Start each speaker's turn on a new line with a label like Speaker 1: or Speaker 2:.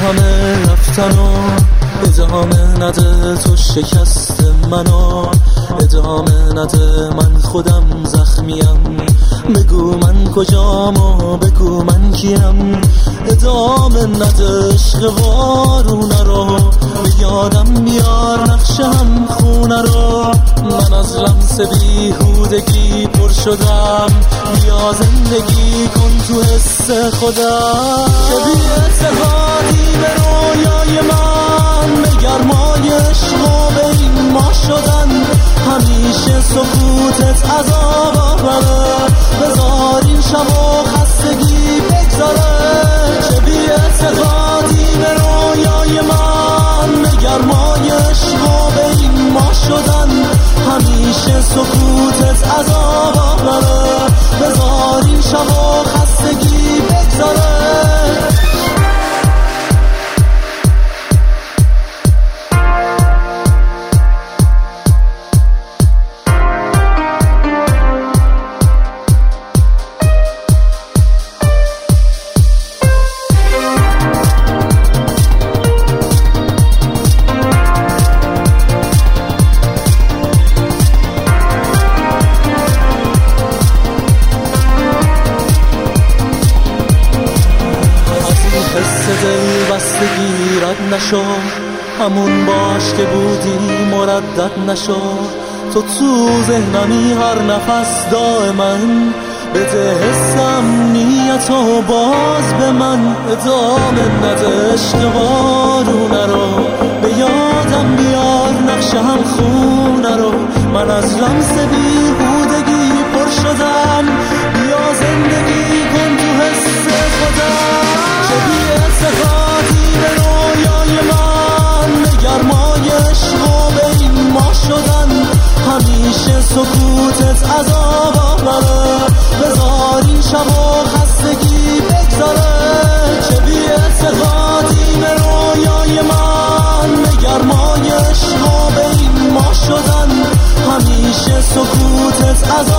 Speaker 1: همه رفتن و ادامه نده تو شکست منو، ادامه نده من خودم زخمیم، بگو من کجام و بگو من کیم، ادامه نده عشق وارونه رو، به یادم بیار نقش هم خونه رو، من از لمس بیهودگی پر شدم، بیا زندگی کن تو حس خودم، که بی اعتقادی به رویای من، به گرمای عشق و به این ما شدن، همیشه سکوتت عذاب آوره، بذار این شب و خستگی بگذاره، که بی اعتقادی به رویای من، به گرمای عشق و به این ما شدن، همیشه سکوتت عذاب آوره، بذار این شب و خستگی بگذاره. دل بستگی رد نشو، همون باش که بودی مردد نشو، تو ذهنمی هر نفس دائما، بده حس امنیتو باز به من، ادامه نده عشق وارونه رو، به یادم بیار نقش هم خونه رو، من از لمس بیهودگی پر شدم، بیا زندگی کن تو حس خودم، که بی اعتقادی به رویای من، به گرمای عشق و به این ما شدن، همیشه سکوتت عذاب آوره، بذار این شب و خستگی بگذاره، که بی اعتقادی به رویای من، به گرمای عشق و به این ما شدن، همیشه سکوتت عذاب